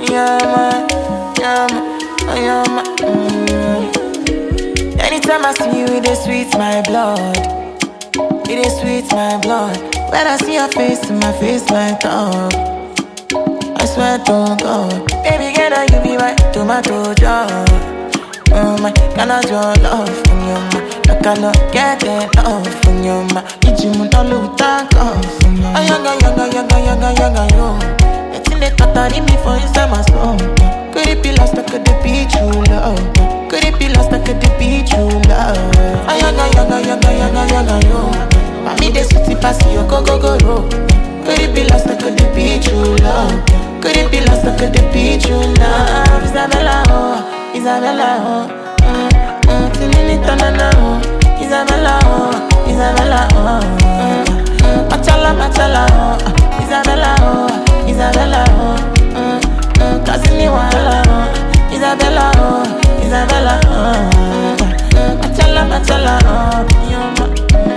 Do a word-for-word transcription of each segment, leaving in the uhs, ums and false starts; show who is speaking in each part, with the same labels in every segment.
Speaker 1: Yama, yama, yama. Mm. Anytime I see you, it is sweet my blood. It is sweet my blood. When I see your face, my face light up. I swear to God, baby girl, now you be my tomato jar. Oh my, can I draw love from your ma? I cannot get enough from your ma. Ijimu no look tank off from your ma. Ayaga, yaga, yaga, yaga, yaga, yo. Let's in the totally me for inside my soul. Could it be lost, or could it be true love? Could it be lost, or could it be true love? Ayaga, yaga, yaga, yaga, yaga, yo. Mami, de sweetie pass you, go, go, go, go. Could it be lost, or could it be true love? Could it be lost, or could it be true love? Isabella, oh. Isabella, oh, mm, mm, tinini tanana, oh, Isabella, oh, Isabella, oh, mm, mm, machala, machala, oh, Isabella, oh, Isabella, oh, mm, mm, kazini wala, oh, Isabella, oh, Isabella, oh, mm, mm, machala, machala, oh, yoma.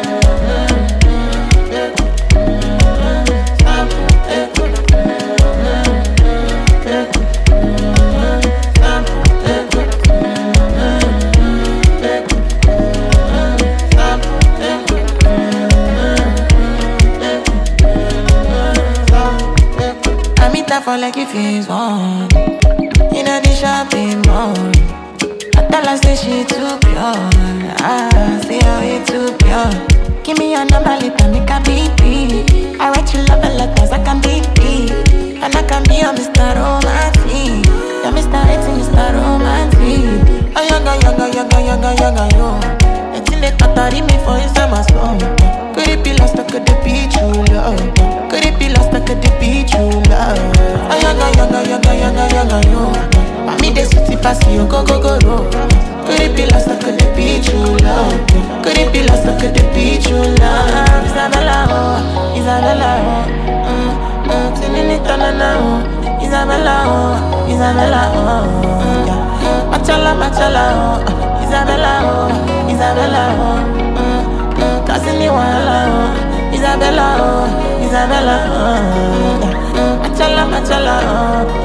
Speaker 1: For like if he's on in a the shopping mall. I tell her say she too pure. Ah, say how it too pure. Give me your number later, make a beat. I write you love letters, I can beat it. And I can be your Mister Romantic. You're Mister Eighteen, Mister Romantic. Oh, yaga, yaga, yaga, yaga, yaga, yo. It's in the totally me for inside my soul. Could it be lost, or could it be true love? Could it be lost, or could it be true love? Oh, yaga, yaga, yaga, yaga, yaga, yo. Mami, de sweetie pass you, go, go, go, go. Could it be lost, or could it be true love? Could it be lost, or could it be true love? Isabella, oh, Isabella, oh, mm, mm, tinini tanana, oh, Isabella, oh, Isabella, oh, mm, mm, machala, machala, oh, Isabella, oh, Isabella, oh, mm, mm, kazini wala, oh, Isabella, oh, Isabella, oh, mm, machala, machala, oh.